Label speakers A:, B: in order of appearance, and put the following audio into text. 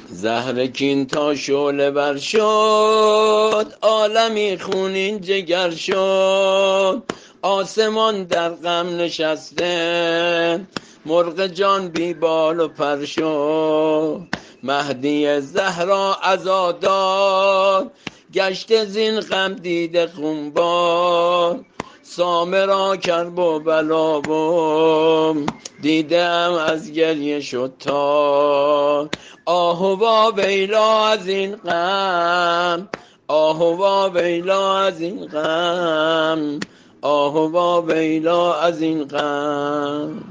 A: زهر کین تا شعله ور شد، عالمی خونین جگر شد. آسمان در غم نشسته، مرغ جان بی بال و پر شد. مهدی زهرا عزادار، گشته زین غم دیده خونبار. سامرا کرب و بلا و دیدم از گریه شد تار. آهوا ویلا از این غم، آهوا ویلا از این غم، آهوا ویلا از این غم.